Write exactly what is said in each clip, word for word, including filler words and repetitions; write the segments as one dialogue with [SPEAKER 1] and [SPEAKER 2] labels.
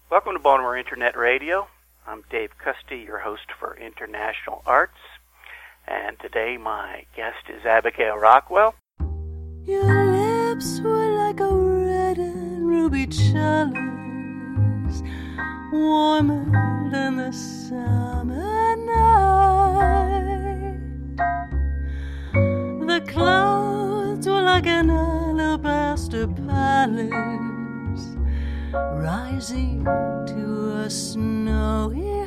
[SPEAKER 1] Welcome to Baltimore Internet Radio. I'm Dave Custy, your host for International Arts. And today my guest is Abigail Rockwell.
[SPEAKER 2] Your lips were like a red and ruby chalice, warmer than the summer night. The clouds were like an alabaster palace, rising to a snowy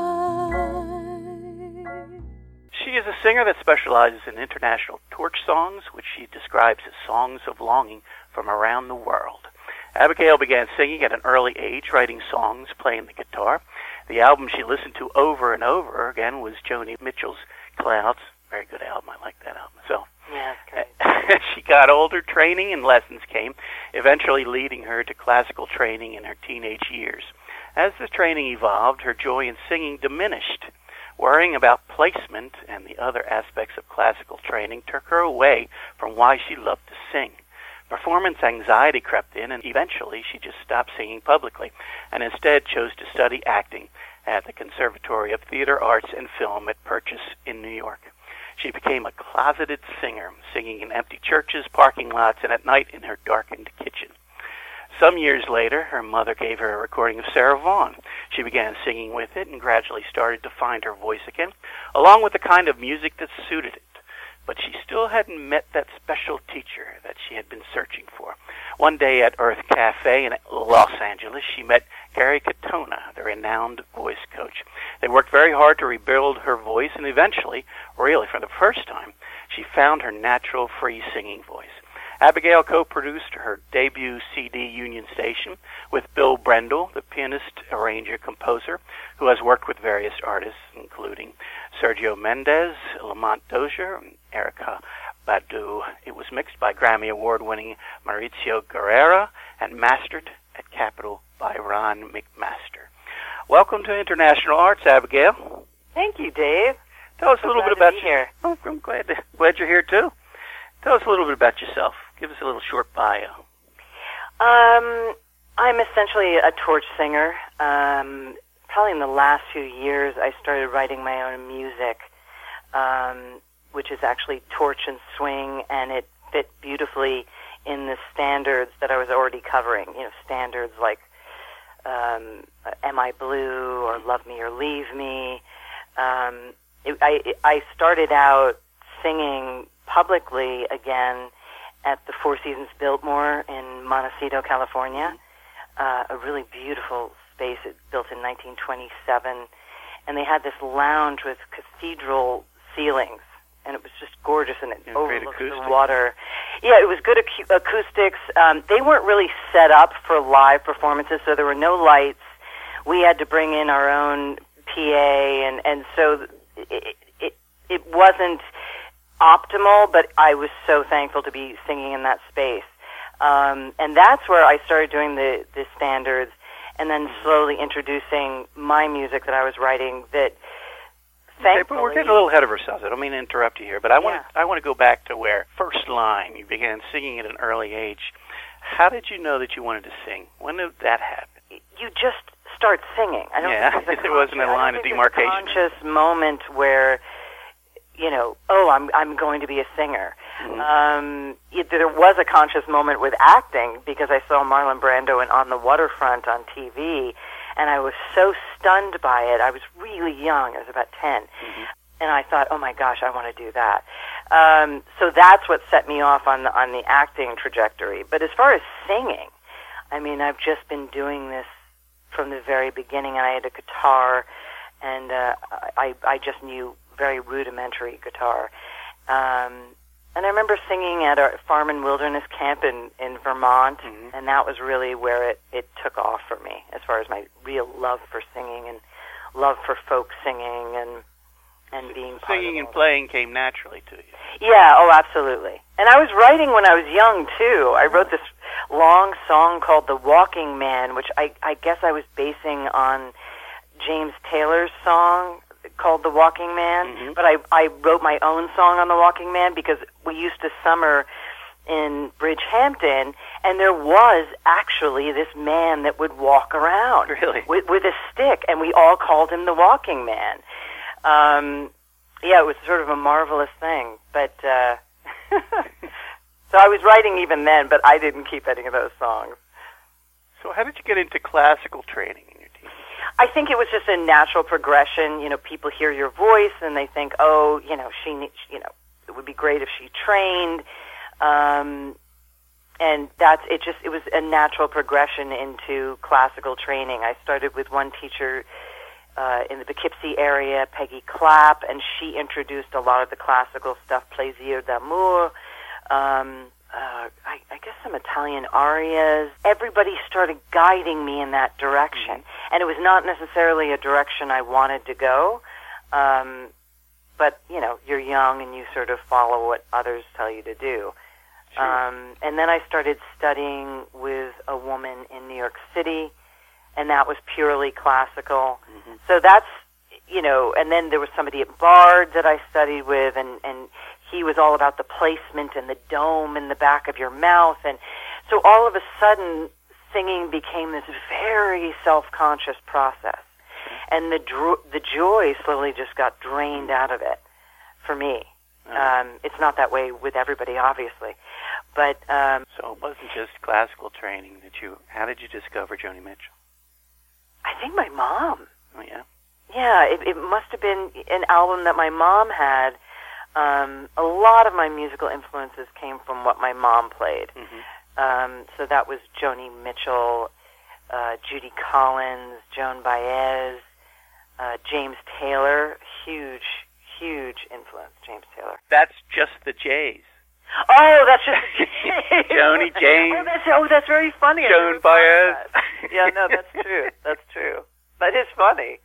[SPEAKER 2] height.
[SPEAKER 1] She is a singer that specializes in international torch songs, which she describes as songs of longing from around the world. Abigail began singing at an early age, writing songs, playing the guitar. The album she listened to over and over again was Joni Mitchell's Clouds. Very good album. I like that album. So,
[SPEAKER 3] yeah, great.
[SPEAKER 1] As she got older, training and lessons came, eventually leading her to classical training in her teenage years. As the training evolved, her joy in singing diminished. Worrying about placement and the other aspects of classical training took her away from why she loved to sing. Performance anxiety crept in, and eventually she just stopped singing publicly and instead chose to study acting at the Conservatory of Theater Arts and Film at Purchase in New York. She became a closeted singer, singing in empty churches, parking lots, and at night in her darkened kitchen. Some years later, her mother gave her a recording of Sarah Vaughan. She began singing with it and gradually started to find her voice again, along with the kind of music that suited it. But she still hadn't met that special teacher that she had been searching for. One day at Earth Cafe in Los Angeles, she met Gary Katona, the renowned voice coach. They worked very hard to rebuild her voice, and eventually, really for the first time, she found her natural, free singing voice. Abigail co-produced her debut C D, Union Station, with Bill Brendel, the pianist, arranger, composer, who has worked with various artists, including Sergio Mendes, Lamont Dozier, and Erykah Badu. It was mixed by Grammy Award-winning Mauricio Guerrera and mastered at Capitol by Ron McMaster. Welcome to International Arts, Abigail.
[SPEAKER 3] Thank you, Dave.
[SPEAKER 1] Tell us
[SPEAKER 3] so
[SPEAKER 1] a little
[SPEAKER 3] glad
[SPEAKER 1] bit about
[SPEAKER 3] to be here.
[SPEAKER 1] Oh, I'm glad to, glad you're here too. Tell us a little bit about yourself. Give us a little short bio.
[SPEAKER 3] Um, I'm essentially a torch singer. Um, probably in the last few years, I started writing my own music, um, which is actually torch and swing, and it fit beautifully in the standards that I was already covering. You know, standards like um, "Am I Blue" or "Love Me or Leave Me." Um, it, I, I started out singing publicly again at the Four Seasons Biltmore in Montecito, California, uh, a really beautiful space. It built in nineteen twenty-seven, and they had this lounge with cathedral ceilings, and it was just gorgeous, and it
[SPEAKER 1] yeah,
[SPEAKER 3] overlooked the water. Yeah, it was good acu- acoustics. Um, they weren't really set up for live performances, so there were no lights. We had to bring in our own P A, and, and so it, it, it wasn't optimal, but I was so thankful to be singing in that space. Um, and that's where I started doing the, the standards, and then slowly introducing my music that I was writing that thankfully...
[SPEAKER 1] Okay, but we're getting a little ahead of ourselves. I don't mean to interrupt you here, but I want
[SPEAKER 3] yeah.
[SPEAKER 1] to, I want to go back to where first line, you began singing at an early age. How did you know that you wanted to sing? When did that happen?
[SPEAKER 3] You just start singing. I don't
[SPEAKER 1] yeah,
[SPEAKER 3] think
[SPEAKER 1] there wasn't a line of demarcation.
[SPEAKER 3] A conscious moment where, you know, oh, I'm I'm going to be a singer.
[SPEAKER 1] Mm-hmm.
[SPEAKER 3] Um, it, there was a conscious moment with acting because I saw Marlon Brando in On the Waterfront on T V, and I was so stunned by it. I was really young. I was about ten.
[SPEAKER 1] Mm-hmm.
[SPEAKER 3] And I thought, oh my gosh, I want to do that. Um, so that's what set me off on the, on the acting trajectory. But as far as singing, I mean, I've just been doing this from the very beginning, and I had a guitar, and uh, I, I just knew very rudimentary guitar. Um, and I remember singing at a farm and wilderness camp in, in Vermont,
[SPEAKER 1] mm-hmm.
[SPEAKER 3] and that was really where it, it took off for me as far as my real love for singing and love for folk singing and and being part
[SPEAKER 1] singing
[SPEAKER 3] of
[SPEAKER 1] and playing came naturally to you.
[SPEAKER 3] Yeah, oh, absolutely. And I was writing when I was young, too. I wrote this long song called The Walking Man, which I, I guess I was basing on James Taylor's song called The Walking Man.
[SPEAKER 1] Mm-hmm.
[SPEAKER 3] But I, I wrote my own song on The Walking Man because we used to summer in Bridgehampton, And there was actually this man that would walk around
[SPEAKER 1] really?
[SPEAKER 3] with, with a stick, and we all called him the Walking Man. Um, yeah, it was sort of a marvelous thing. But uh, so I was writing even then, but I didn't keep any of those songs.
[SPEAKER 1] So how did you get into classical training in your teens?
[SPEAKER 3] I think it was just a natural progression. You know, people hear your voice and they think, oh, you know, she, you know, it would be great if she trained. Um, And that's it. Just it was a natural progression into classical training. I started with one teacher uh, in the Poughkeepsie area, Peggy Clapp, and she introduced a lot of the classical stuff, Plaisir d'amour, um, uh, I, I guess some Italian arias. Everybody started guiding me in that direction, mm-hmm. and it was not necessarily a direction I wanted to go. Um, but you know, you're young and you sort of follow what others tell you to do.
[SPEAKER 1] Sure.
[SPEAKER 3] Um, and then I started studying with a woman in New York City, and that was purely classical. Mm-hmm. So that's, you know, and then there was somebody at Bard that I studied with, and, and he was all about the placement and the dome in the back of your mouth. And so all of a sudden, singing became this very self-conscious process. And the dro- the joy slowly just got drained out of it for me. Um, it's not that way with everybody, obviously. But um,
[SPEAKER 1] so it wasn't just classical training that you... How did you discover Joni Mitchell?
[SPEAKER 3] I think my mom.
[SPEAKER 1] Oh, yeah?
[SPEAKER 3] Yeah, it, it must have been an album that my mom had. Um, a lot of my musical influences came from what my mom played. Mm-hmm. Um, so that was Joni Mitchell, uh, Judy Collins, Joan Baez, uh, James Taylor, huge... huge influence, James Taylor.
[SPEAKER 1] That's just the Jays.
[SPEAKER 3] Oh, that's just the Jays.
[SPEAKER 1] Joni, James.
[SPEAKER 3] Oh, that's, oh, that's very funny.
[SPEAKER 1] Joan Baez.
[SPEAKER 3] Yeah, no, that's true. That's true. That is funny.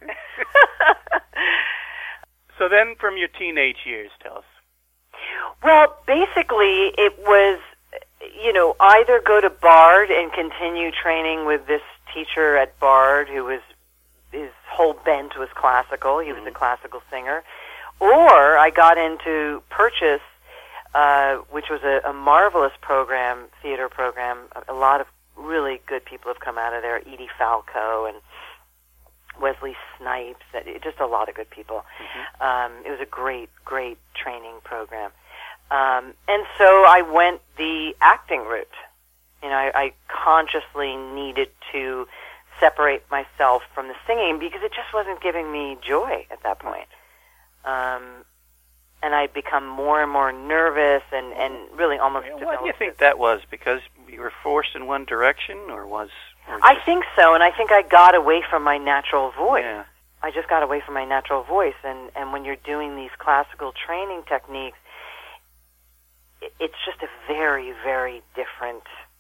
[SPEAKER 1] So then from your teenage years, tell us.
[SPEAKER 3] Well, basically, it was, you know, either go to Bard and continue training with this teacher at Bard who was, his whole bent was classical. He was mm-hmm. a classical singer. Or I got into Purchase, uh, which was a, a marvelous program, theater program. A, a lot of really good people have come out of there. Edie Falco and Wesley Snipes. Just a lot of good people. Mm-hmm. Um, it was a great, great training program. Um, and so I went the acting route. You know, I, I consciously needed to separate myself from the singing because it just wasn't giving me joy at that point. Um, and I'd become more and more nervous and, and really almost...
[SPEAKER 1] Well, why do you think that was? Because you were forced in one direction, or was... Or
[SPEAKER 3] I think so, and I think I got away from my natural voice.
[SPEAKER 1] Yeah.
[SPEAKER 3] I just got away from my natural voice, and, and when you're doing these classical training techniques, it, it's just a very, very different...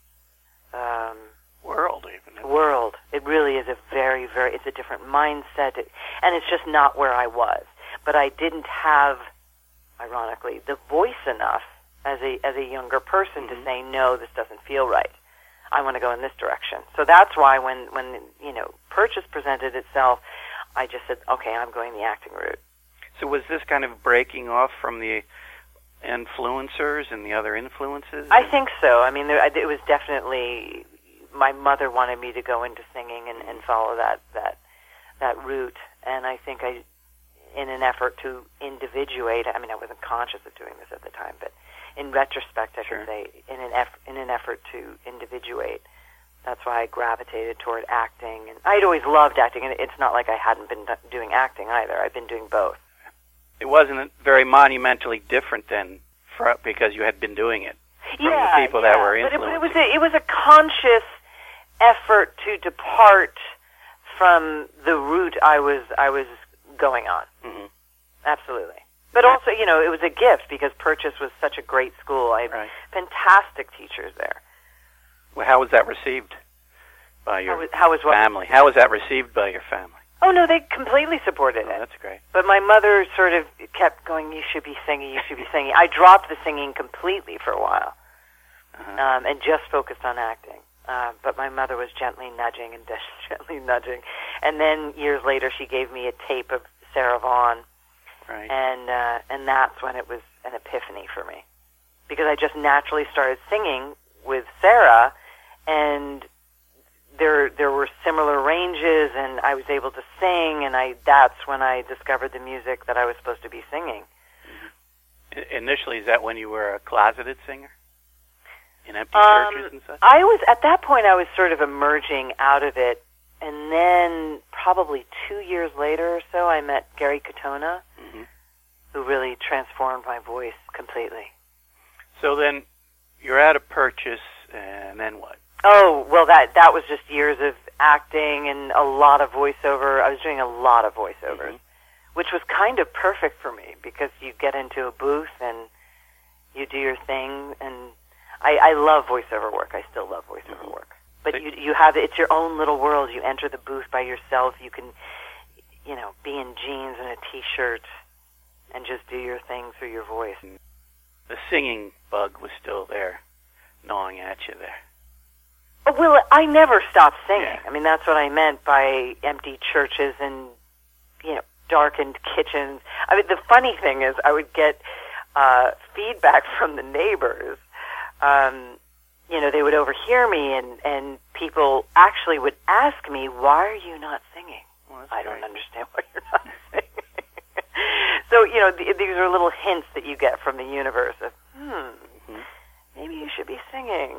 [SPEAKER 3] Um,
[SPEAKER 1] world, even.
[SPEAKER 3] World. It really is a very, very... It's a different mindset, it, and it's just not where I was. But I didn't have, ironically, the voice enough as a as a younger person mm-hmm. to say, no, this doesn't feel right. I want to go in this direction. So that's why when, when you know, Purchase presented itself, I just said, okay, I'm going the acting route.
[SPEAKER 1] So was this kind of breaking off from the influencers and the other influences?
[SPEAKER 3] I think so. I mean, there, it was definitely, my mother wanted me to go into singing and, and follow that, that, that route. And I think I... in an effort to individuate, I mean, I wasn't conscious of doing this at the time, but in retrospect, I
[SPEAKER 1] sure.
[SPEAKER 3] should say, in an, eff- in an effort to individuate, that's why I gravitated toward acting. And I'd always loved acting, and it's not like I hadn't been do- doing acting either. I've been doing both.
[SPEAKER 1] It wasn't very monumentally different then, for, because you had been doing it from
[SPEAKER 3] yeah,
[SPEAKER 1] the people
[SPEAKER 3] yeah.
[SPEAKER 1] that were
[SPEAKER 3] But
[SPEAKER 1] influencing.
[SPEAKER 3] it, it was a, it was a conscious effort to depart from the route I was I was going on. Mm-hmm. Absolutely. But also, you know, it was a gift because Purchase was such a great school. I had
[SPEAKER 1] right.
[SPEAKER 3] fantastic teachers there.
[SPEAKER 1] Well, how was that received by your
[SPEAKER 3] how was, how was what?
[SPEAKER 1] family? How was that received by your family?
[SPEAKER 3] Oh, no, they completely supported
[SPEAKER 1] oh,
[SPEAKER 3] it.
[SPEAKER 1] That's great.
[SPEAKER 3] But my mother sort of kept going, you should be singing, you should be singing. I dropped the singing completely for a while uh-huh. um, and just focused on acting. Uh, but my mother was gently nudging and gently nudging. And then years later, she gave me a tape of Sarah Vaughan.
[SPEAKER 1] Right.
[SPEAKER 3] And uh, and that's when it was an epiphany for me. Because I just naturally started singing with Sarah, and there there were similar ranges, and I was able to sing, and I that's when I discovered the music that I was supposed to be singing.
[SPEAKER 1] Mm-hmm. Initially, is that when you were a closeted singer in empty
[SPEAKER 3] Um,
[SPEAKER 1] churches and such?
[SPEAKER 3] I was at that point. I was sort of emerging out of it, and then probably two years later or so, I met Gary Katona,
[SPEAKER 1] Mm-hmm.
[SPEAKER 3] who really transformed my voice completely.
[SPEAKER 1] So then, you're at a Purchase, and then what?
[SPEAKER 3] Oh, well, that that was just years of acting and a lot of voiceover. I was doing a lot of voiceovers,
[SPEAKER 1] Mm-hmm.
[SPEAKER 3] which was kind of perfect for me because you get into a booth and you do your thing. And I, I love voiceover work. I still love voiceover
[SPEAKER 1] Mm-hmm.
[SPEAKER 3] work. But you you have it's your own little world. You enter the booth by yourself. You can, you know, be in jeans and a t-shirt and just do your thing through your voice.
[SPEAKER 1] The singing bug was still there, gnawing at you there.
[SPEAKER 3] Well, I never stopped singing.
[SPEAKER 1] Yeah.
[SPEAKER 3] I mean, that's what I meant by empty churches and, you know, darkened kitchens. I mean, the funny thing is I would get uh, feedback from the neighbors. Um, you know, they would overhear me, and, and people actually would ask me, why are you not singing?
[SPEAKER 1] Well,
[SPEAKER 3] I
[SPEAKER 1] great.
[SPEAKER 3] don't understand why you're not singing. So, you know, th- these are little hints that you get from the universe of, hmm,
[SPEAKER 1] Mm-hmm.
[SPEAKER 3] maybe you should be singing.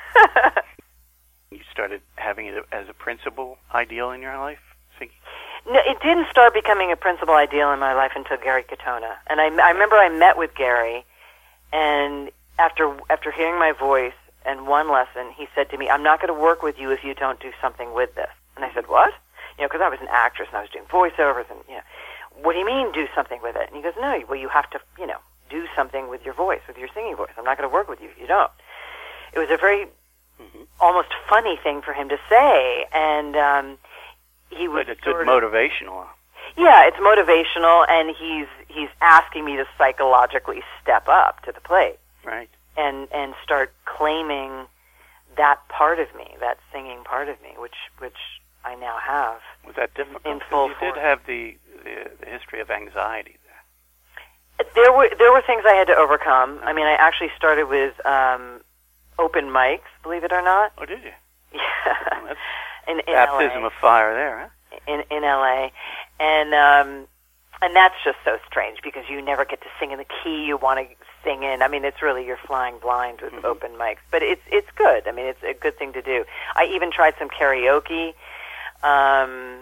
[SPEAKER 1] You started having it as a principal ideal in your life, singing?
[SPEAKER 3] No, it didn't start becoming a principal ideal in my life until Gary Katona. And I, I remember I met with Gary, and after after hearing my voice and one lesson, he said to me, I'm not going to work with you if you don't do something with this. And I said, what? You know, because I was an actress and I was doing voiceovers, and, you know, what do you mean do something with it? And he goes, no, well, you have to, you know, do something with your voice, with your singing voice. I'm not going to work with you if you don't. It was a very
[SPEAKER 1] Mm-hmm.
[SPEAKER 3] almost funny thing for him to say, and um, he was
[SPEAKER 1] But it's
[SPEAKER 3] sort of,
[SPEAKER 1] motivational.
[SPEAKER 3] yeah, it's motivational, and he's he's asking me to psychologically step up to the plate
[SPEAKER 1] Right.
[SPEAKER 3] and and start claiming that part of me, that singing part of me, which which I now have.
[SPEAKER 1] Was that difficult?
[SPEAKER 3] In
[SPEAKER 1] 'Cause
[SPEAKER 3] full
[SPEAKER 1] you
[SPEAKER 3] force.
[SPEAKER 1] did have the, the the history of anxiety there.
[SPEAKER 3] There were there were things I had to overcome. I mean, I actually started with um, open mics, believe it or not.
[SPEAKER 1] Oh, did you?
[SPEAKER 3] Yeah,
[SPEAKER 1] Well, that's
[SPEAKER 3] in, in
[SPEAKER 1] baptism
[SPEAKER 3] L A.
[SPEAKER 1] of fire there, huh?
[SPEAKER 3] in in L A, and um, and that's just so strange because you never get to sing in the key you want to sing in. I mean, it's really you're flying blind with
[SPEAKER 1] Mm-hmm.
[SPEAKER 3] open mics, but it's it's good. I mean, it's a good thing to do. I even tried some karaoke. Um,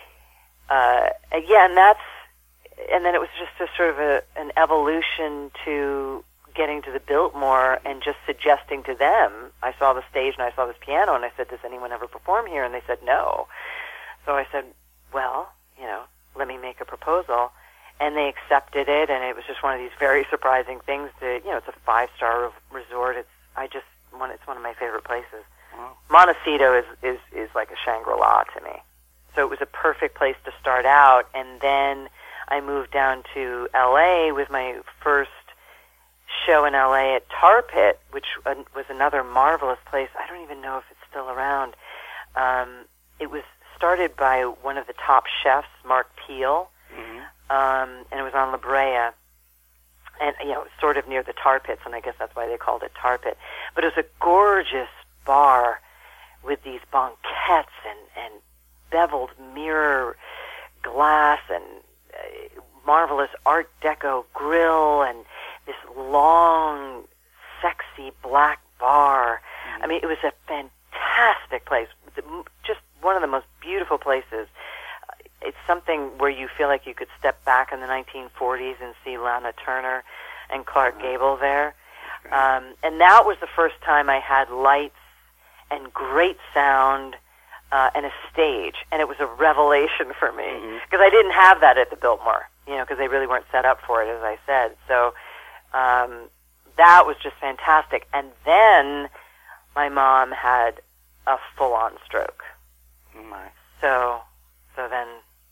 [SPEAKER 3] uh, yeah, and that's and then it was just a sort of a, an evolution to getting to the Biltmore and just suggesting to them. I saw the stage and I saw this piano, and I said, does anyone ever perform here? And they said no. So I said, well, you know, let me make a proposal. And they accepted it, and it was just one of these very surprising things that, you know, it's a five-star resort. It's I just one it's one of my favorite places.
[SPEAKER 1] Wow.
[SPEAKER 3] Montecito is, is, is like a Shangri-La to me. So it was a perfect place to start out, and then I moved down to L A with my first show in L A at Tar Pit, which was another marvelous place. I don't even know if it's still around. Um, it was started by one of the top chefs, Mark Peel,
[SPEAKER 1] Mm-hmm.
[SPEAKER 3] um, and it was on La Brea, and you know, sort of near the Tar Pits, and I guess that's why they called it Tar Pit. But it was a gorgeous bar with these banquettes and, and beveled mirror glass and uh, marvelous Art Deco grill and this long, sexy black bar.
[SPEAKER 1] Mm-hmm.
[SPEAKER 3] I mean, it was a fantastic place. Just one of the most beautiful places. It's something where you feel like you could step back in the nineteen forties and see Lana Turner and Clark Gable there. Um, and that was the first time I had lights and great sound uh, and a stage. And it was a revelation for me because
[SPEAKER 1] Mhm.
[SPEAKER 3] I didn't have that at the Biltmore, you know, because they really weren't set up for it, as I said. So um, that was just fantastic. And then my mom had a full-on stroke.
[SPEAKER 1] Oh, my.
[SPEAKER 3] So, so then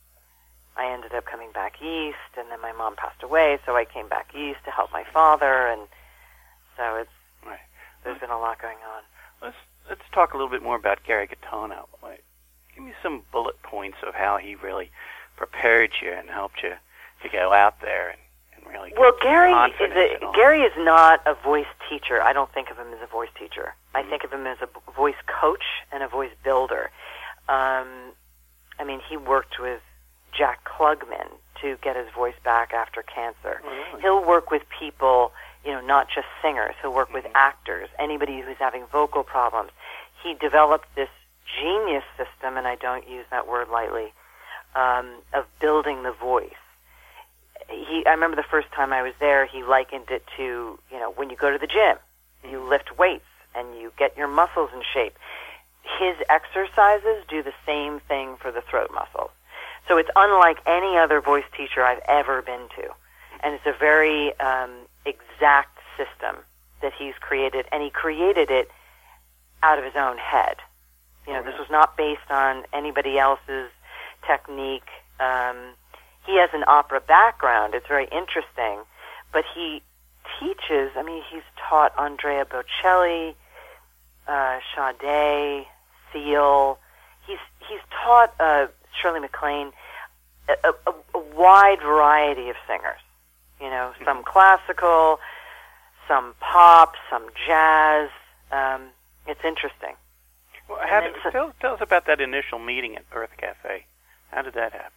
[SPEAKER 3] I ended up coming back east, and then my mom passed away, so I came back east to help my father, and so it's
[SPEAKER 1] Right.
[SPEAKER 3] there's been a lot going on.
[SPEAKER 1] Let's let's talk a little bit more about Gary Katona. Like, give me some bullet points of how he really prepared you and helped you to go out there and, and really get
[SPEAKER 3] Well, Gary is
[SPEAKER 1] confidence
[SPEAKER 3] a,
[SPEAKER 1] at all.
[SPEAKER 3] Gary is not a voice teacher. I don't think of him as a voice teacher.
[SPEAKER 1] Mm-hmm.
[SPEAKER 3] I think of him as a b- voice coach and a voice builder. Um, I mean, he worked with Jack Klugman to get his voice back after cancer.
[SPEAKER 1] Oh, really?
[SPEAKER 3] He'll work with people, you know, not just singers. He'll work with
[SPEAKER 1] Mm-hmm.
[SPEAKER 3] actors, anybody who's having vocal problems. He developed this genius system, and I don't use that word lightly, um, of building the voice. He, I remember the first time I was there, he likened it to, you know, when you go to the gym, you lift weights and you get your muscles in shape. His exercises do the same thing for the throat muscles. So it's unlike any other voice teacher I've ever been to. And it's a very um, exact system that he's created, and he created it out of his own head. You know, this was not based on anybody else's technique. Um, he has an opera background. It's very interesting. But he teaches, I mean, he's taught Andrea Bocelli, uh, Sade, Seal. He's, he's taught uh, Shirley MacLaine a, a, a wide variety of singers. You know, some classical, some pop, some jazz. Um, it's interesting.
[SPEAKER 1] Well, how
[SPEAKER 3] And
[SPEAKER 1] did,
[SPEAKER 3] it's a-
[SPEAKER 1] tell, tell us about that initial meeting at Earth Cafe. How did that happen?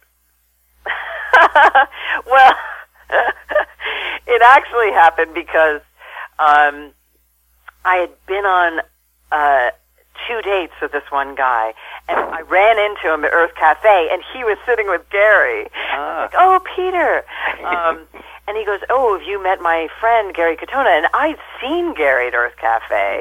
[SPEAKER 3] Well, it actually happened because um, I had been on uh, two dates with this one guy, and I ran into him at Earth Cafe, and he was sitting with Gary. I
[SPEAKER 1] Ah.
[SPEAKER 3] was like, "Oh, Peter," um, and he goes, "Oh, have you met my friend Gary Katona?" And I'd seen Gary at Earth Cafe.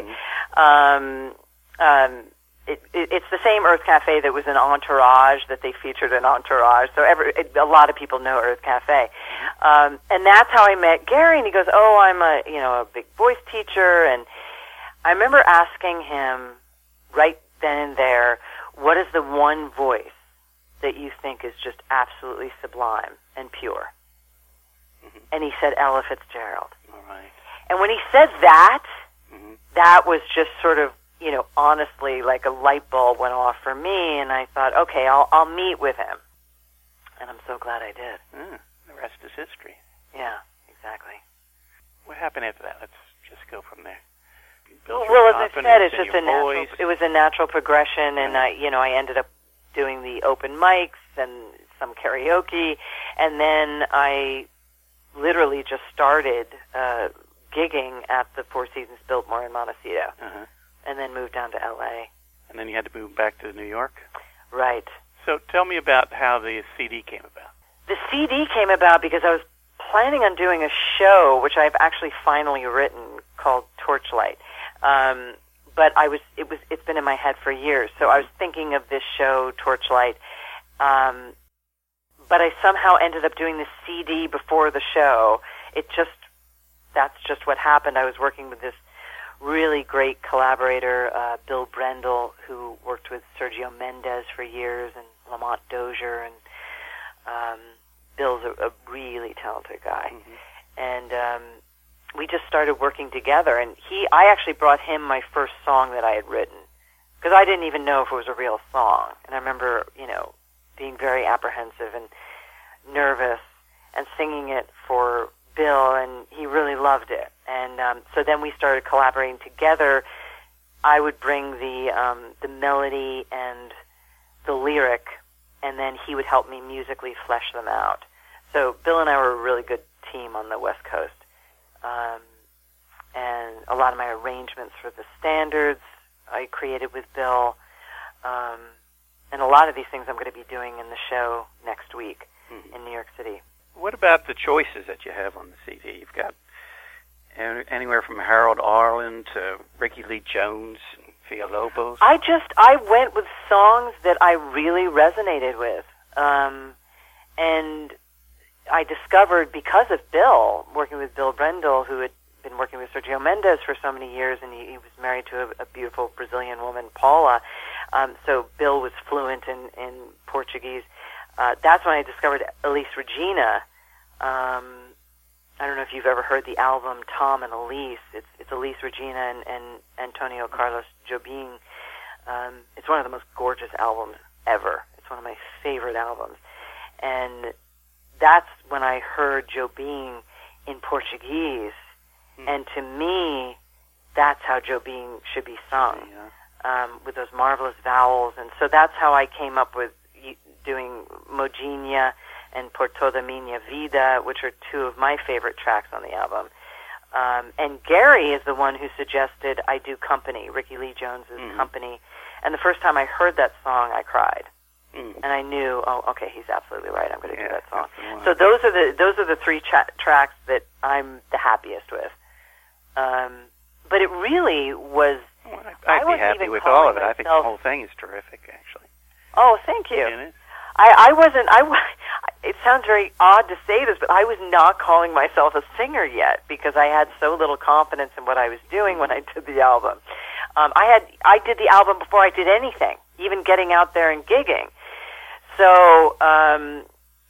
[SPEAKER 3] Um, um, It, it, it's the same Earth Cafe that was in Entourage, that they featured in Entourage. So every, it, a lot of people know Earth Cafe. Um, and that's how I met Gary. And he goes, "Oh, I'm a, you know, a big voice teacher." And I remember asking him right then and there, what is the one voice that you think is just absolutely sublime and pure?
[SPEAKER 1] Mm-hmm.
[SPEAKER 3] And he said Ella Fitzgerald.
[SPEAKER 1] All right.
[SPEAKER 3] And when he said that,
[SPEAKER 1] Mm-hmm.
[SPEAKER 3] that was just sort of, you know, honestly, like a light bulb went off for me, and I thought, okay, I'll I'll meet with him, and I'm so glad I did.
[SPEAKER 1] Ah, the rest is history.
[SPEAKER 3] Yeah, exactly.
[SPEAKER 1] What happened after that? Let's just go from there. You built
[SPEAKER 3] Well,
[SPEAKER 1] your
[SPEAKER 3] as I
[SPEAKER 1] confidence
[SPEAKER 3] said, it's
[SPEAKER 1] in
[SPEAKER 3] just
[SPEAKER 1] your
[SPEAKER 3] a natural.
[SPEAKER 1] voice.
[SPEAKER 3] It was a natural progression, and I, you know, I ended up doing the open mics and some karaoke, and then I literally just started uh, gigging at the Four Seasons Biltmore in Montecito,
[SPEAKER 1] Uh-huh.
[SPEAKER 3] and then moved down to L A.
[SPEAKER 1] And then you had to move back to New York.
[SPEAKER 3] Right.
[SPEAKER 1] So tell me about how the C D came about.
[SPEAKER 3] The C D came about because I was planning on doing a show, which I've actually finally written, called Torchlight. Um, but I was, it was, it's been in my head for years. So I was thinking of this show, Torchlight. Um, but I somehow ended up doing the C D before the show. It just, that's just what happened. I was working with this really great collaborator, uh, Bill Brendel, who worked with Sergio Mendes for years, and Lamont Dozier, and um, Bill's a, a really talented guy.
[SPEAKER 1] Mm-hmm.
[SPEAKER 3] And um, we just started working together, and he, I actually brought him my first song that I had written, because I didn't even know if it was a real song. And I remember, you know, being very apprehensive and nervous and singing it for Bill, and he really loved it. And um, so then we started collaborating together. I would bring the um, the melody and the lyric, and then he would help me musically flesh them out. So Bill and I were a really good team on the West Coast. Um, and a lot of my arrangements for the standards I created with Bill. Um, and a lot of these things I'm going to be doing in the show next week
[SPEAKER 1] Mm-hmm.
[SPEAKER 3] in New York City.
[SPEAKER 1] What about the choices that you have on the C D? You've got an- anywhere from Harold Arlen to Ricky Lee Jones and Villalobos.
[SPEAKER 3] I just, I went with songs that I really resonated with. Um, and I discovered, because of Bill, working with Bill Brendel, who had been working with Sergio Mendes for so many years, and he, he was married to a, a beautiful Brazilian woman, Paula. Um, so Bill was fluent in, in Portuguese. Uh, that's when I discovered Elise Regina. Um, I don't know if you've ever heard the album Tom and Elise. It's, it's Elise Regina and, and Antonio Carlos Jobim. Um, it's one of the most gorgeous albums ever. It's one of my favorite albums. And that's when I heard Jobim in Portuguese.
[SPEAKER 1] Hmm.
[SPEAKER 3] And to me, that's how Jobim should be sung,
[SPEAKER 1] Yeah.
[SPEAKER 3] um, with those marvelous vowels. And so that's how I came up with doing Moginha and Por Toda Minha Vida, which are two of my favorite tracks on the album. Um, and Gary is the one who suggested I do Company, Ricky Lee Jones's
[SPEAKER 1] Mm.
[SPEAKER 3] Company. And the first time I heard that song, I cried.
[SPEAKER 1] Mm.
[SPEAKER 3] And I knew, oh, okay, he's absolutely right. I'm going to
[SPEAKER 1] Yeah,
[SPEAKER 3] do that song.
[SPEAKER 1] that's the one.
[SPEAKER 3] So those are the those are the three tra- tracks that I'm the happiest with. Um, but it really was.
[SPEAKER 1] Well, I-
[SPEAKER 3] I
[SPEAKER 1] I'd be
[SPEAKER 3] wasn't
[SPEAKER 1] happy
[SPEAKER 3] even
[SPEAKER 1] with all of it.
[SPEAKER 3] calling
[SPEAKER 1] I think the
[SPEAKER 3] myself-
[SPEAKER 1] whole thing is terrific, actually.
[SPEAKER 3] Oh, thank you.
[SPEAKER 1] Isn't it?
[SPEAKER 3] I, I wasn't. I. wa- It sounds very odd to say this, but I was not calling myself a singer yet because I had so little confidence in what I was doing when I did the album. Um, I had. I did the album before I did anything, even getting out there and gigging. So, um,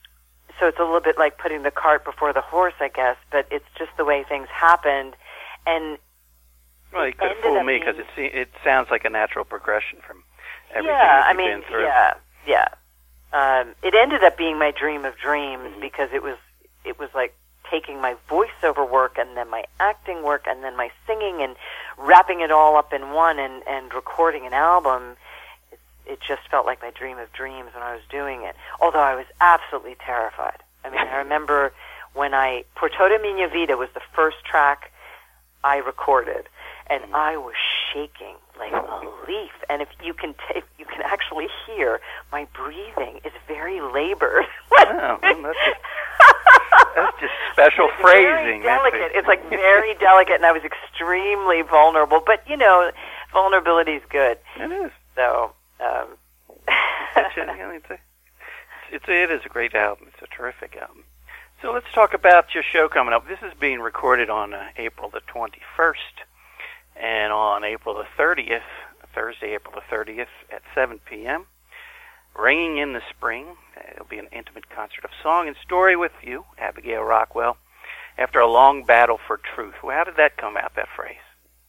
[SPEAKER 3] so it's a little bit like putting the cart before the horse, I guess. But it's just the way things happened, and
[SPEAKER 1] Well, you could
[SPEAKER 3] ended
[SPEAKER 1] fool
[SPEAKER 3] up
[SPEAKER 1] me because it,
[SPEAKER 3] being-
[SPEAKER 1] se- it sounds like a natural progression from everything
[SPEAKER 3] yeah,
[SPEAKER 1] that
[SPEAKER 3] I
[SPEAKER 1] you've
[SPEAKER 3] mean,
[SPEAKER 1] been through.
[SPEAKER 3] yeah, yeah. Um, it ended up being my dream of dreams
[SPEAKER 1] Mhm.
[SPEAKER 3] because it was it was like taking my voiceover work and then my acting work and then my singing and wrapping it all up in one and, and recording an album. It, it just felt like my dream of dreams when I was doing it, although I was absolutely terrified. I mean, I remember when I, Por Toda Minha Vida was the first track I recorded, and I was shaking like a leaf. And if you can, t- you can actually hear my breathing is very labored.
[SPEAKER 1] Wow, well, that's just, that's just special
[SPEAKER 3] It's
[SPEAKER 1] phrasing.
[SPEAKER 3] Very delicate.
[SPEAKER 1] That's
[SPEAKER 3] It's like very delicate, and I was extremely vulnerable. But you know, vulnerability is good.
[SPEAKER 1] It is.
[SPEAKER 3] So. Um,
[SPEAKER 1] It's, you know, it's, a, it's, it's it is a great album. It's a terrific album. So let's talk about your show coming up. This is being recorded on uh, April the twenty-first, and on April the thirtieth, Thursday, April the thirtieth at seven p.m., Ringing in the Spring. It'll be an intimate concert of song and story with you, Abigail Rockwell, after a long battle for truth. Well, how did that come out, that phrase?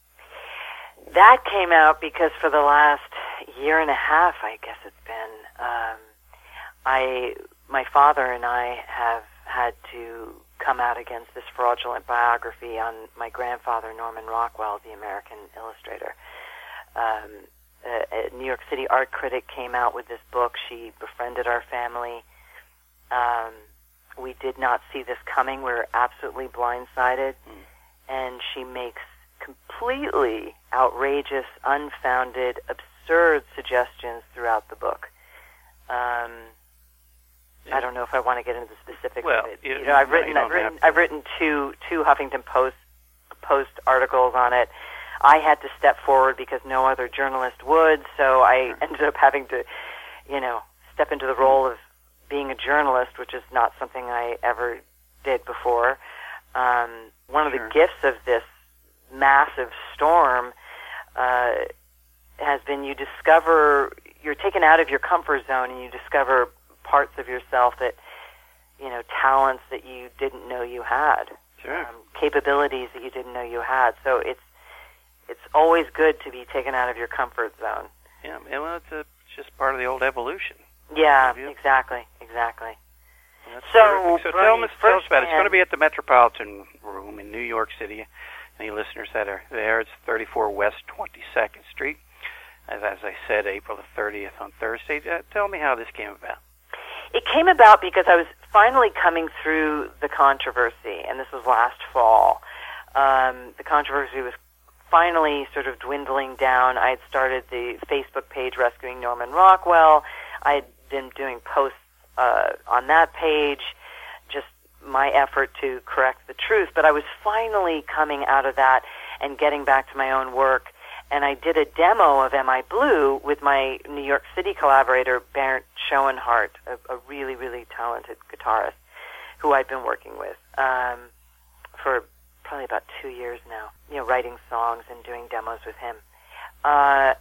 [SPEAKER 3] That came out because for the last year and a half, I guess it's been, um, I, my father and I have had to come out against this fraudulent biography on my grandfather, Norman Rockwell, the American illustrator. Um, a, a New York City art critic came out with this book. She befriended our family. Um, we did not see this coming. We were absolutely blindsided.
[SPEAKER 1] Mm. And
[SPEAKER 3] she makes completely outrageous, unfounded, absurd suggestions throughout the book. Um,
[SPEAKER 1] Yeah.
[SPEAKER 3] I don't know if I want to get into the specifics
[SPEAKER 1] Well,
[SPEAKER 3] of it.
[SPEAKER 1] you-
[SPEAKER 3] You know, I've
[SPEAKER 1] no,
[SPEAKER 3] written,
[SPEAKER 1] you don't
[SPEAKER 3] I've written,
[SPEAKER 1] have to.
[SPEAKER 3] I've written two two Huffington Post Post articles on it. I had to step forward because no other journalist would, so I ended up having to, you know, step into the role of being a journalist, which is not something I ever did before. Um, one of
[SPEAKER 1] Sure.
[SPEAKER 3] the gifts of this massive storm uh, has been you discover, you're taken out of your comfort zone and you discover parts of yourself that, you know, talents that you didn't know you had,
[SPEAKER 1] Sure.
[SPEAKER 3] um, capabilities that you didn't know you had. So it's it's always good to be taken out of your comfort zone.
[SPEAKER 1] Yeah, and, well, it's, a, it's just part of the old evolution.
[SPEAKER 3] Yeah,
[SPEAKER 1] Have you?
[SPEAKER 3] exactly, exactly.
[SPEAKER 1] Well, that's
[SPEAKER 3] So,
[SPEAKER 1] terrific. so tell
[SPEAKER 3] Bernie,
[SPEAKER 1] us, tell us about it. It's
[SPEAKER 3] firsthand-
[SPEAKER 1] going to be at the Metropolitan Room in New York City. Any listeners that are there, it's thirty-four West twenty-second Street. As, as I said, April the thirtieth on Thursday. Uh, tell me how this came about.
[SPEAKER 3] It came about because I was finally coming through the controversy, and this was last fall. Um, the controversy was finally sort of dwindling down. I had started the Facebook page Rescuing Norman Rockwell. I had been doing posts uh, on that page, just my effort to correct the truth. But I was finally coming out of that and getting back to my own work. And I did a demo of Am I Blue with my New York City collaborator, Bernd Schoenhardt, a, a really, really talented guitarist who I've been working with um, for probably about two years now, you know, writing songs and doing demos with him. Uh,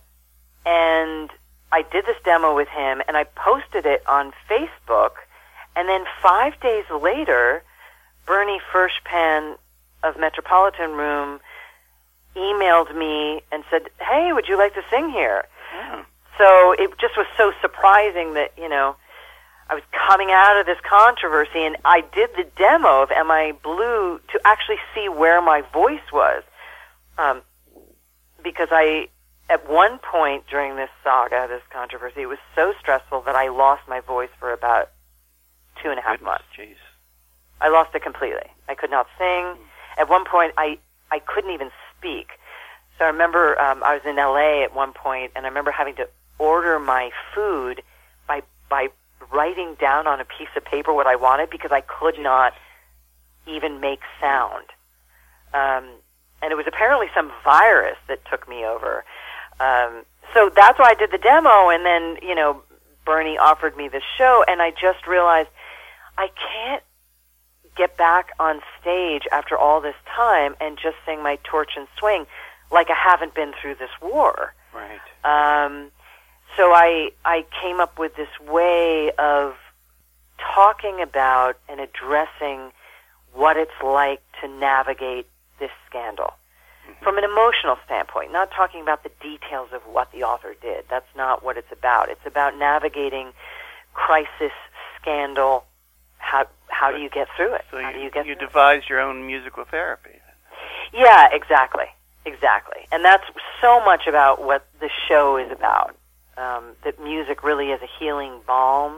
[SPEAKER 3] and I did this demo with him, and I posted it on Facebook, and then five days later, Bernie Fershpan of Metropolitan Room emailed me and said, hey, would you like to sing here?
[SPEAKER 1] Oh.
[SPEAKER 3] So it just was so surprising that, you know, I was coming out of this controversy, and I did the demo of Am I Blue to actually see where my voice was. Um, because I, at one point during this saga, this controversy, it was so stressful that I lost my voice for about two and a half
[SPEAKER 1] Goodness,
[SPEAKER 3] months.
[SPEAKER 1] Jeez.
[SPEAKER 3] I lost it completely. I could not sing. Mm. At one point, I, I couldn't even speak. So I remember um, I was in L A at one point, and I remember having to order my food by by writing down on a piece of paper what I wanted because I could not even make sound. Um, and it was apparently some virus that took me over. Um, so that's why I did the demo, and then, you know, Bernie offered me the show, and I just realized I can't get back on stage after all this time and just sing my Torch and Swing like I haven't been through this war.
[SPEAKER 1] Right.
[SPEAKER 3] Um, so I I came up with this way of talking about and addressing what it's like to navigate this scandal mm-hmm. from an emotional standpoint, not talking about the details of what the author did. That's not what it's about. It's about navigating crisis, scandal. How how do you get through it?
[SPEAKER 1] So
[SPEAKER 3] how
[SPEAKER 1] you,
[SPEAKER 3] do you get
[SPEAKER 1] you
[SPEAKER 3] through
[SPEAKER 1] devised it? Your own musical therapy.
[SPEAKER 3] Yeah, exactly. Exactly. And that's so much about what the show is about. Um, that music really is a healing balm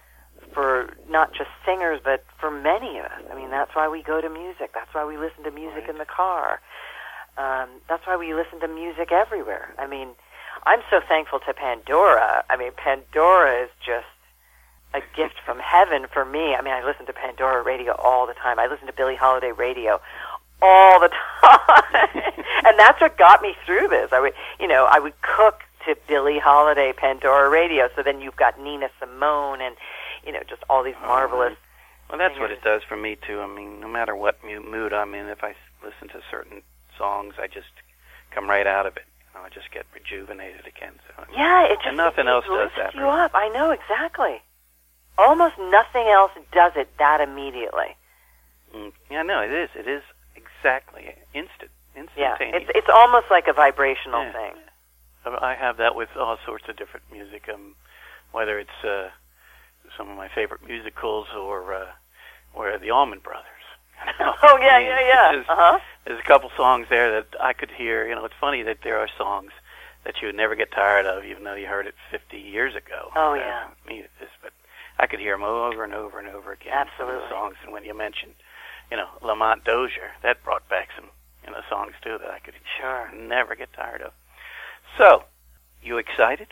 [SPEAKER 3] for not just singers, but for many of us. I mean, that's why we go to music. That's why we listen to music
[SPEAKER 1] right.
[SPEAKER 3] in the car. Um, that's why we listen to music everywhere. I mean, I'm so thankful to Pandora. I mean, Pandora is just a gift from heaven for me. I mean, I listen to Pandora radio all the time. I listen to Billie Holiday radio all the time. And that's what got me through this. I would, you know, I would cook to Billie Holiday Pandora radio. So then you've got Nina Simone and, you know, just all these marvelous.
[SPEAKER 1] Well, that's
[SPEAKER 3] singers.
[SPEAKER 1] what it does for me too. I mean, no matter what mood I'm in, if I listen to certain songs, I just come right out of it. You know, I just get rejuvenated again. So
[SPEAKER 3] yeah, it just
[SPEAKER 1] and nothing
[SPEAKER 3] it,
[SPEAKER 1] else
[SPEAKER 3] it
[SPEAKER 1] does
[SPEAKER 3] lifts
[SPEAKER 1] that.
[SPEAKER 3] you up. I know exactly. Almost nothing else does it that immediately.
[SPEAKER 1] Mm, yeah, no, it is. It is exactly instant, instantaneous.
[SPEAKER 3] Yeah, it's it's almost like a vibrational
[SPEAKER 1] yeah.
[SPEAKER 3] thing.
[SPEAKER 1] I have that with all sorts of different music, um, whether it's uh, some of my favorite musicals or uh, or the Allman Brothers. You know?
[SPEAKER 3] Oh yeah,
[SPEAKER 1] I mean,
[SPEAKER 3] yeah, yeah.
[SPEAKER 1] Just,
[SPEAKER 3] uh-huh.
[SPEAKER 1] There's a couple songs there that I could hear. You know, it's funny that there are songs that you would never get tired of, even though you heard it fifty years ago.
[SPEAKER 3] Oh
[SPEAKER 1] uh,
[SPEAKER 3] yeah.
[SPEAKER 1] Me, it's just, but I could hear them over and over and over again.
[SPEAKER 3] Absolutely.
[SPEAKER 1] Songs, and when you mentioned, you know, Lamont Dozier, that brought back some, you know, songs too that I could
[SPEAKER 3] sure
[SPEAKER 1] never get tired of. So, you excited?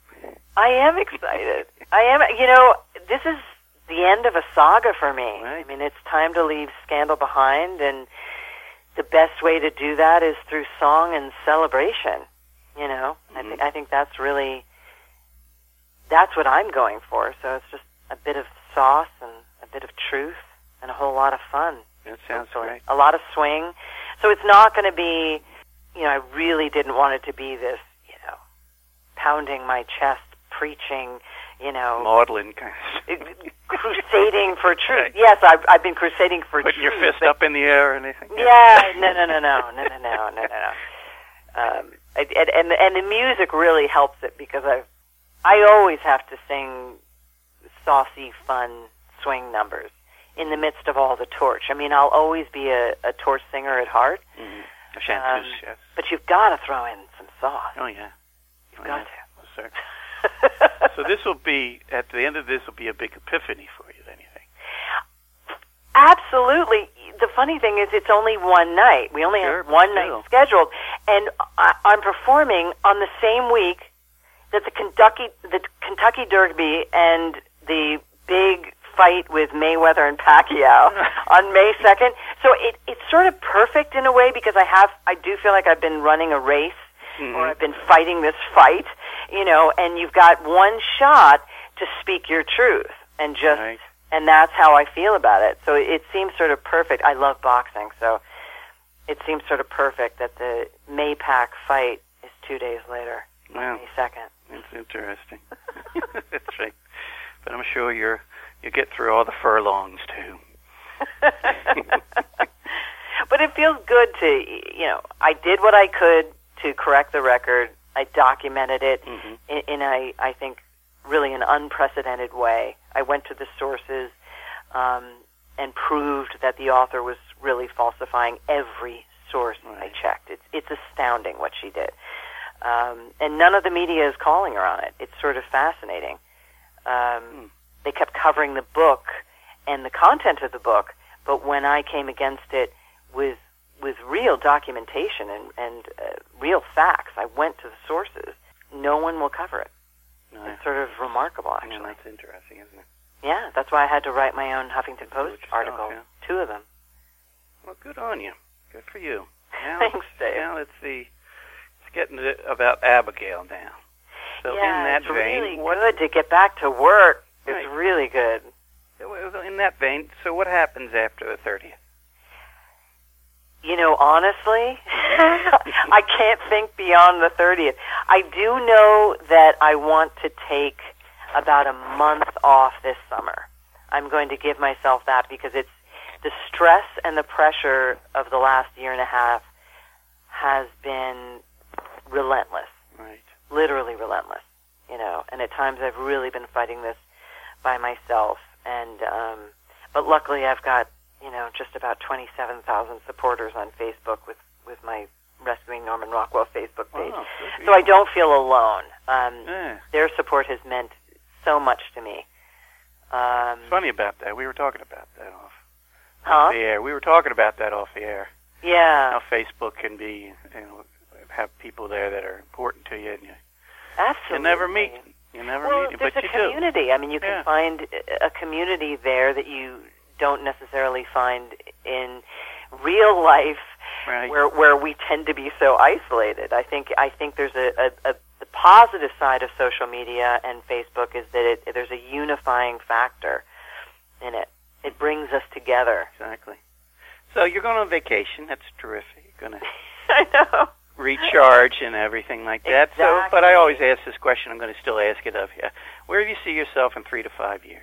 [SPEAKER 3] I am excited. I am. You know, this is the end of a saga for me.
[SPEAKER 1] Right.
[SPEAKER 3] I mean, it's time to leave scandal behind, and the best way to do that is through song and celebration. You know,
[SPEAKER 1] Mm-hmm.
[SPEAKER 3] I think I think that's really that's what I'm going for. So it's just a bit of sauce and a bit of truth and a whole lot of fun.
[SPEAKER 1] That sounds
[SPEAKER 3] so
[SPEAKER 1] great.
[SPEAKER 3] A lot of swing. So it's not going to be, you know, I really didn't want it to be this, you know, pounding my chest, preaching, you know,
[SPEAKER 1] Maudlin kind of
[SPEAKER 3] crusading for truth.
[SPEAKER 1] Right.
[SPEAKER 3] Yes, I've, I've been crusading for
[SPEAKER 1] Putting
[SPEAKER 3] truth.
[SPEAKER 1] your fist up in the air or anything.
[SPEAKER 3] Yeah, no, no, no, no, no, no, no, no, no, no. Um, and, and and the music really helps it because I, I always have to sing saucy, fun swing numbers in the midst of all the torch. I mean, I'll always be a, a torch singer at heart.
[SPEAKER 1] Mm-hmm. A chanteuse,
[SPEAKER 3] Um,
[SPEAKER 1] yes.
[SPEAKER 3] But you've got to throw in some sauce.
[SPEAKER 1] Oh, yeah.
[SPEAKER 3] You've
[SPEAKER 1] Oh,
[SPEAKER 3] got
[SPEAKER 1] yeah.
[SPEAKER 3] to.
[SPEAKER 1] Well, sir. So this will be, at the end of this, will be a big epiphany for you, then, you think?
[SPEAKER 3] Absolutely. The funny thing is, it's only one night. We only
[SPEAKER 1] Sure,
[SPEAKER 3] have one
[SPEAKER 1] still.
[SPEAKER 3] night scheduled, and I, I'm performing on the same week that the Kentucky, the Kentucky Derby and the big fight with Mayweather and Pacquiao on May second. So it, it's sort of perfect in a way because I have, I do feel like I've been running a race
[SPEAKER 1] Mm-hmm.
[SPEAKER 3] or I've been fighting this fight, you know, and you've got one shot to speak your truth and just,
[SPEAKER 1] Right.
[SPEAKER 3] and that's how I feel about it. So it seems sort of perfect. I love boxing, so it seems sort of perfect that the May-Pac fight is two days later,
[SPEAKER 1] Wow.
[SPEAKER 3] May second.
[SPEAKER 1] It's interesting. That's right. But I'm sure you're, you get through all the furlongs, too.
[SPEAKER 3] But it feels good to, you know, I did what I could to correct the record. I documented it
[SPEAKER 1] Mm-hmm.
[SPEAKER 3] in, in a, I think, really an unprecedented way. I went to the sources um, and proved that the author was really falsifying every source
[SPEAKER 1] right.
[SPEAKER 3] I checked. It's it's astounding what she did. Um, and none of the media is calling her on it. It's sort of fascinating. Um, hmm. They kept covering the book and the content of the book, but when I came against it with with real documentation and, and uh, real facts, I went to the sources. No one will cover it. No. It's sort of remarkable, actually.
[SPEAKER 1] Yeah, that's interesting, isn't it?
[SPEAKER 3] Yeah, that's why I had to write my own Huffington Post
[SPEAKER 1] yourself,
[SPEAKER 3] article,
[SPEAKER 1] yeah.
[SPEAKER 3] two of them.
[SPEAKER 1] Well, good on you. Good for you. Now,
[SPEAKER 3] Thanks, Dave.
[SPEAKER 1] Now it's the it's getting to about Abigail now. So
[SPEAKER 3] yeah,
[SPEAKER 1] in that
[SPEAKER 3] it's
[SPEAKER 1] vein,
[SPEAKER 3] really
[SPEAKER 1] what,
[SPEAKER 3] good to get back to work. It's
[SPEAKER 1] right.
[SPEAKER 3] really good.
[SPEAKER 1] In that vein, so what happens after the thirtieth?
[SPEAKER 3] You know, honestly, I can't think beyond the thirtieth. I do know that I want to take about a month off this summer. I'm going to give myself that because it's the stress and the pressure of the last year and a half has been relentless.
[SPEAKER 1] Right.
[SPEAKER 3] Literally relentless, you know. And at times I've really been fighting this by myself. And um, but luckily I've got, you know, just about twenty-seven thousand supporters on Facebook with, with my Rescuing Norman Rockwell Facebook page.
[SPEAKER 1] Wow,
[SPEAKER 3] so I don't feel alone. Um,
[SPEAKER 1] yeah.
[SPEAKER 3] Their support has meant so much to me. Um,
[SPEAKER 1] it's funny about that. We were talking about that off,
[SPEAKER 3] huh?
[SPEAKER 1] off the air. We were talking about that off the air.
[SPEAKER 3] Yeah.
[SPEAKER 1] How Facebook can be, you know, have people there that are important to you, and you,
[SPEAKER 3] Absolutely.
[SPEAKER 1] you never meet. You never
[SPEAKER 3] well,
[SPEAKER 1] meet them,
[SPEAKER 3] there's
[SPEAKER 1] but
[SPEAKER 3] a
[SPEAKER 1] you
[SPEAKER 3] community.
[SPEAKER 1] do.
[SPEAKER 3] I mean, you can
[SPEAKER 1] yeah.
[SPEAKER 3] find a community there that you don't necessarily find in real life,
[SPEAKER 1] right.
[SPEAKER 3] where where we tend to be so isolated. I think I think there's a, a, a the positive side of social media and Facebook is that it, there's a unifying factor in it. It brings us together.
[SPEAKER 1] Exactly. So you're going on vacation. That's terrific. You're going to
[SPEAKER 3] I know.
[SPEAKER 1] recharge and everything like that.
[SPEAKER 3] Exactly.
[SPEAKER 1] So, but I always ask this question. I'm going to still ask it of you. Where do you see yourself in three to five years?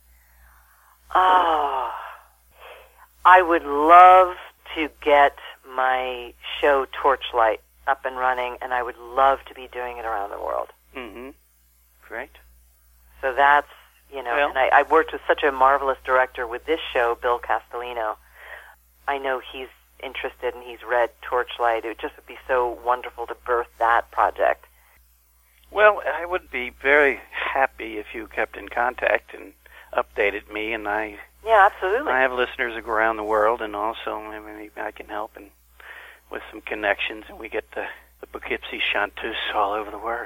[SPEAKER 3] Oh, I would love to get my show Torchlight up and running, and I would love to be doing it around the world.
[SPEAKER 1] Mm-hmm. Great.
[SPEAKER 3] So that's, you know,
[SPEAKER 1] well,
[SPEAKER 3] and I, I worked with such a marvelous director with this show, Bill Castellino. I know he's interested and he's read Torchlight. It would just be so wonderful to birth that project.
[SPEAKER 1] Well, I would be very happy if you kept in contact and updated me, and I
[SPEAKER 3] yeah, absolutely.
[SPEAKER 1] I have listeners around the world, and also I mean, I can help and with some connections, and we get the, the Poughkeepsie chanteuse all over the world.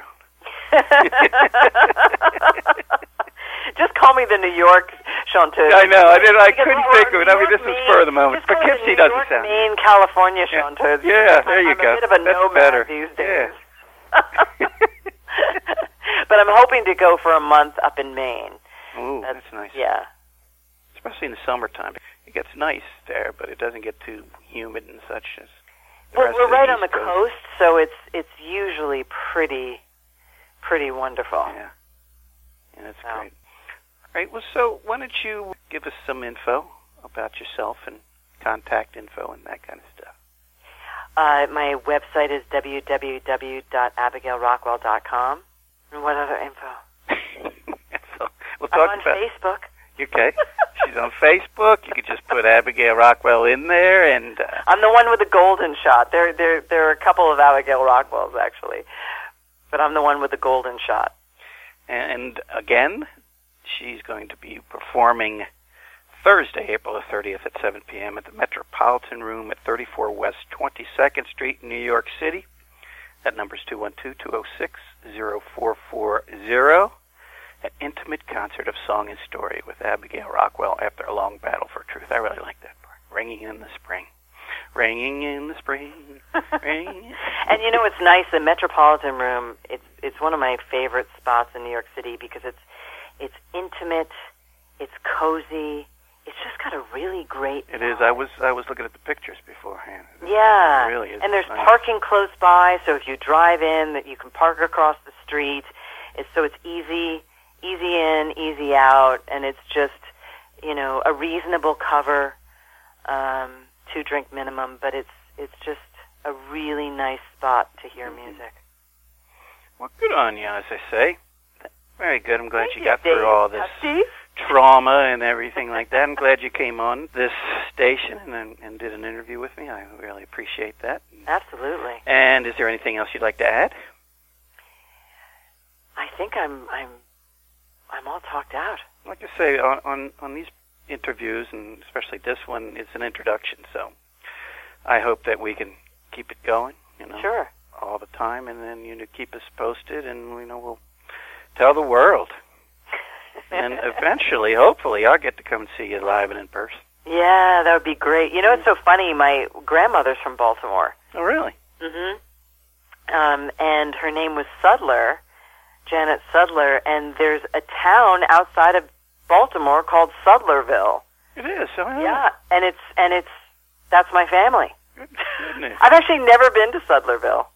[SPEAKER 3] Just call me the New York chanteuse.
[SPEAKER 1] I know. I did. I
[SPEAKER 3] because
[SPEAKER 1] couldn't
[SPEAKER 3] or
[SPEAKER 1] think of it. I mean,
[SPEAKER 3] York,
[SPEAKER 1] this was
[SPEAKER 3] Maine,
[SPEAKER 1] spur of the moment. Poughkeepsie
[SPEAKER 3] New
[SPEAKER 1] doesn't
[SPEAKER 3] York,
[SPEAKER 1] sound.
[SPEAKER 3] Maine, California
[SPEAKER 1] Yeah,
[SPEAKER 3] chanteuse.
[SPEAKER 1] yeah there you
[SPEAKER 3] I'm
[SPEAKER 1] go.
[SPEAKER 3] a bit of a
[SPEAKER 1] That's
[SPEAKER 3] nomad
[SPEAKER 1] better.
[SPEAKER 3] these days.
[SPEAKER 1] Yeah.
[SPEAKER 3] But I'm hoping to go for a month up in Maine.
[SPEAKER 1] Ooh,
[SPEAKER 3] that's,
[SPEAKER 1] that's nice.
[SPEAKER 3] Yeah.
[SPEAKER 1] Especially in the summertime. It gets nice there, but it doesn't get too humid and such as the
[SPEAKER 3] Well,
[SPEAKER 1] rest
[SPEAKER 3] we're
[SPEAKER 1] of the
[SPEAKER 3] right
[SPEAKER 1] East
[SPEAKER 3] on the
[SPEAKER 1] Coast.
[SPEAKER 3] coast, so it's it's usually pretty pretty wonderful.
[SPEAKER 1] Yeah. Yeah, that's
[SPEAKER 3] So.
[SPEAKER 1] great. Great. Well, so why don't you give us some info about yourself and contact info and that kind of stuff?
[SPEAKER 3] Uh, my website is w w w dot abigail rockwell dot com. And what other info?
[SPEAKER 1] so we'll talk
[SPEAKER 3] I'm on
[SPEAKER 1] about
[SPEAKER 3] Facebook.
[SPEAKER 1] Okay. She's on Facebook. You could just put Abigail Rockwell in there, and uh,
[SPEAKER 3] I'm the one with the golden shot. There, there, there are a couple of Abigail Rockwells actually, but I'm the one with the golden shot.
[SPEAKER 1] And again, she's going to be performing Thursday, April the thirtieth at seven p.m. at the Metropolitan Room at thirty-four West twenty-second Street in New York City. That number is two one two, two oh six, oh four four oh. An intimate concert of song and story with Abigail Rockwell after a long battle for truth. I really like that part. Ringing in the spring. Ringing in the spring. Ringing.
[SPEAKER 3] And you know what's nice? The Metropolitan Room, it's it's one of my favorite spots in New York City because it's it's intimate, it's cozy, it's just got a really great
[SPEAKER 1] It
[SPEAKER 3] vibe.
[SPEAKER 1] is. I was I was looking at the pictures beforehand.
[SPEAKER 3] Yeah.
[SPEAKER 1] It really is.
[SPEAKER 3] And there's
[SPEAKER 1] nice.
[SPEAKER 3] parking close by, so if you drive in, that you can park across the street. It's so it's easy easy in, easy out, and it's just, you know, a reasonable cover, um, two drink minimum, but it's it's just a really nice spot to hear
[SPEAKER 1] mm-hmm.
[SPEAKER 3] music.
[SPEAKER 1] Well, good on you, as I say. Very good. I'm glad
[SPEAKER 3] Thank
[SPEAKER 1] you
[SPEAKER 3] you,
[SPEAKER 1] got
[SPEAKER 3] Dave.
[SPEAKER 1] through all this
[SPEAKER 3] Now, Steve?
[SPEAKER 1] trauma and everything like that. I'm glad you came on this station and and did an interview with me. I really appreciate that.
[SPEAKER 3] Absolutely.
[SPEAKER 1] And is there anything else you'd like to add?
[SPEAKER 3] I think I'm I'm I'm all talked out.
[SPEAKER 1] Like I say, on, on, on these interviews, and especially this one, it's an introduction, so I hope that we can keep it going, you know,
[SPEAKER 3] Sure.
[SPEAKER 1] all the time, and then, you know, keep us posted, and, you know, we'll tell the world. And eventually, hopefully, I'll get to come and see you live and in person.
[SPEAKER 3] Yeah, that would be great. You know, it's so funny. My grandmother's from Baltimore.
[SPEAKER 1] Oh, really?
[SPEAKER 3] Mm-hmm. Um, and her name was Sudler, Janet Sudler, and there's a town outside of Baltimore called Sudlerville.
[SPEAKER 1] It is. Oh, yeah.
[SPEAKER 3] Yeah, and it's and it's that's my family.
[SPEAKER 1] Goodness.
[SPEAKER 3] I've actually never been to Sudlerville.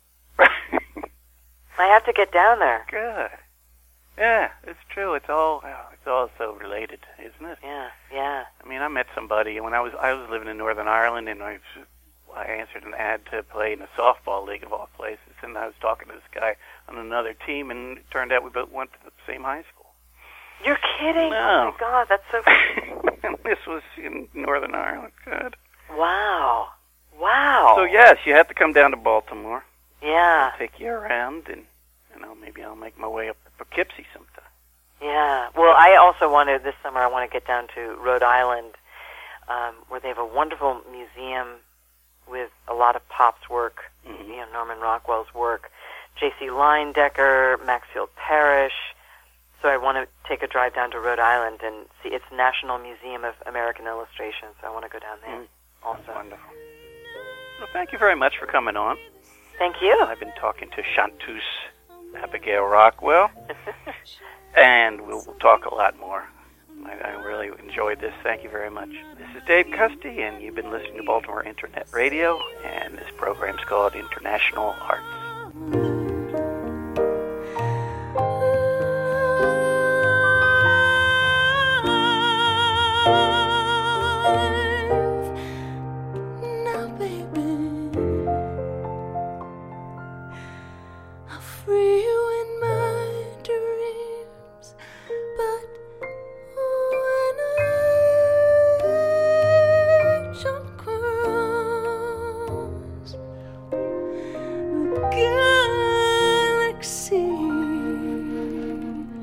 [SPEAKER 3] I have to get down there.
[SPEAKER 1] Good. Yeah, it's true. It's all well, it's all so related, isn't it?
[SPEAKER 3] Yeah, yeah.
[SPEAKER 1] I mean, I met somebody when I was I was living in Northern Ireland, and I I answered an ad to play in a softball league of all places, and I was talking to this guy on another team, and it turned out we both went to the same high school.
[SPEAKER 3] You're kidding?
[SPEAKER 1] No.
[SPEAKER 3] Oh my God, that's so funny.
[SPEAKER 1] And this was in Northern Ireland. Good.
[SPEAKER 3] Wow. Wow.
[SPEAKER 1] So yes, you have to come down to Baltimore.
[SPEAKER 3] Yeah.
[SPEAKER 1] I'll take you around, and you know, maybe I'll make my way up to Poughkeepsie sometime.
[SPEAKER 3] Yeah. Well, I also wanted this summer. I want to get down to Rhode Island, um, where they have a wonderful museum with a lot of Pop's work.
[SPEAKER 1] Mm-hmm.
[SPEAKER 3] You know, Norman Rockwell's work, J C Leyendecker, Maxfield Parrish. So I want to take a drive down to Rhode Island and see. It's National Museum of American Illustration. So I want to go down there.
[SPEAKER 1] Mm.
[SPEAKER 3] Also.
[SPEAKER 1] That's wonderful. Well, thank you very much for coming on.
[SPEAKER 3] Thank you.
[SPEAKER 1] I've been talking to Chanteuse Abigail Rockwell, and we'll, we'll talk a lot more. I, I really enjoyed this. Thank you very much. This is Dave Custy, and you've been listening to Baltimore Internet Radio, and this program's called International Arts.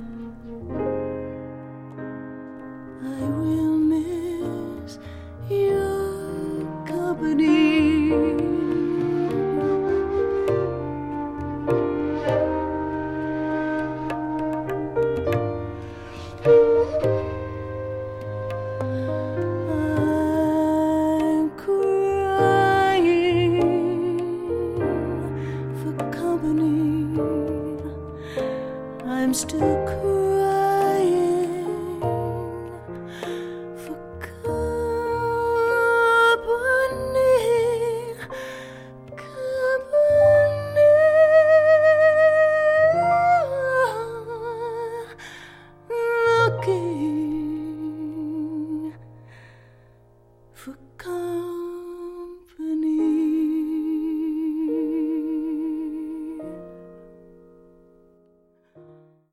[SPEAKER 2] You